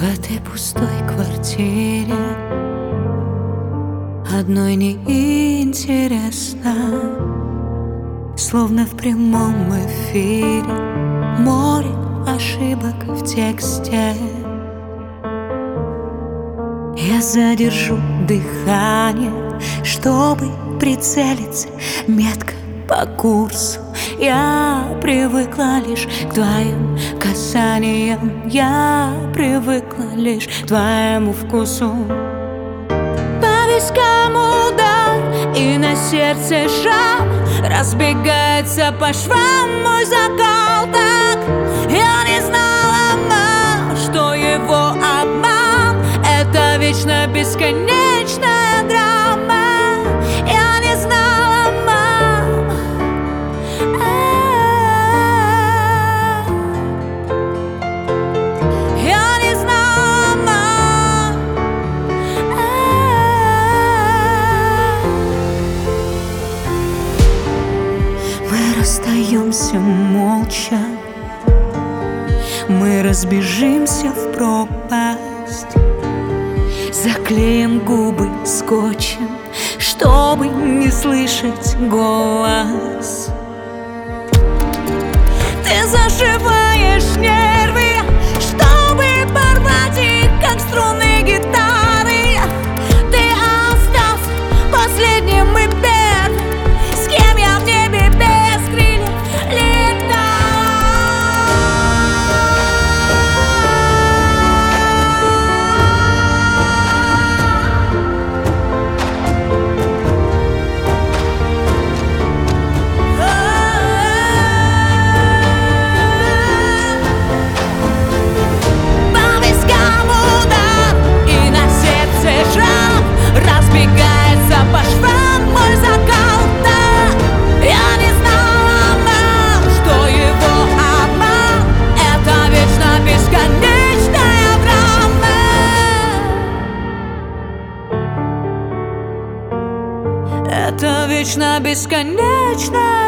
этой пустой квартире одной неинтересно, словно в прямом эфире море ошибок в тексте. Я задержу дыхание, чтобы прицелиться метко по курсу. Я привыкла лишь к твоим касаниям, я привыкла лишь к твоему вкусу. По вискам удар, и на сердце шрам, разбегается по швам мой закал. Так я не знала, мам, что его обман — это вечно бесконечная драма. Я не знала, мам, я не знала, мам. Мы расстаемся молча, мы разбежимся в пропасть, заклеим губы скотчем, чтобы не слышать голос. Ты зашиваешь нервы, чтобы порвать их, как струны гитары. Ты остался последним и первым, с кем я в небе без крыльев разбегается по швам мой закал. Да, я не знала, мам, что его обман — это вечно бесконечная драма. Это вечно бесконечная